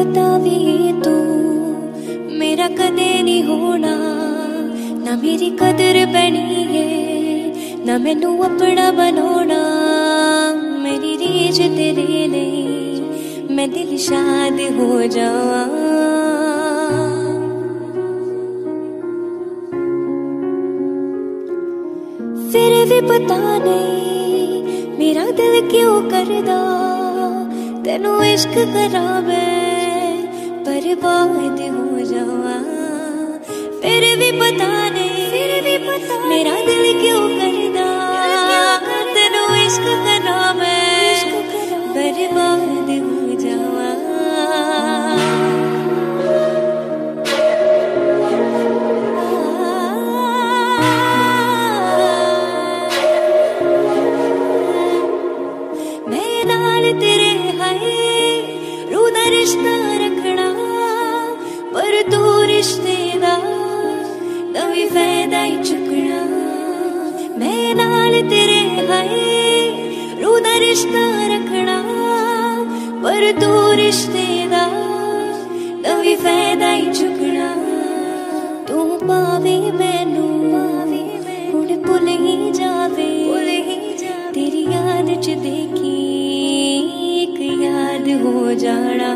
पता भी तू मेरा कदे नहीं होना, ना मेरी कदर बनी है ना मैनू अपना बनाना। मेरी रीझ तेरे नहीं मैं दिल शाद हो जावा। फिर भी पता नहीं मेरा दिल क्यों करदा तेनू इश्क करा मैं बर्बाद हो जावा। फिर भी पता नहीं मेरा दिल क्यों करदा तेनू इश्क करा मैं बर्बाद हो जावा। मैं नाल तेरे हाय रूह दा रिश्ता रखना, पर तू रिश्ते दा नवी फायदा ही चुकना। मैं नाल तेरे हाय रूह दा रिश्ता रखना, पर तू रिश्ते दा नवी फायदा ही चुकना। तू पावे मैनू हुण भुल ही जावे, तेरी याद च देखी एक याद हो जाना।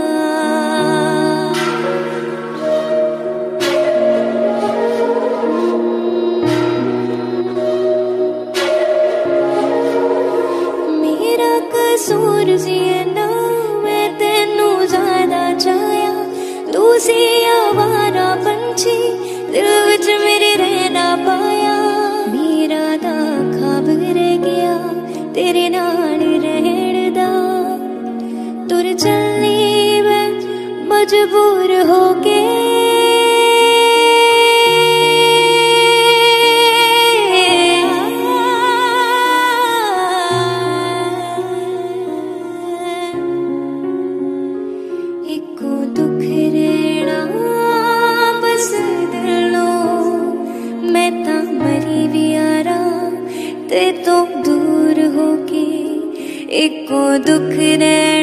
मेरा कसूर सी ना मैं तेनू ज्यादा चाहया, तू सी आवारा पंछी दिल विच मेरे रहना पाया। मेरा दा ख्वाब रह गया तेरे नाल रहण दा, तुर चलनी मैं मजबूर होके। इको दुख रहना बस दिलों, मैं ता मरी भी यारा ते तो दूर होके। इको दुख रहना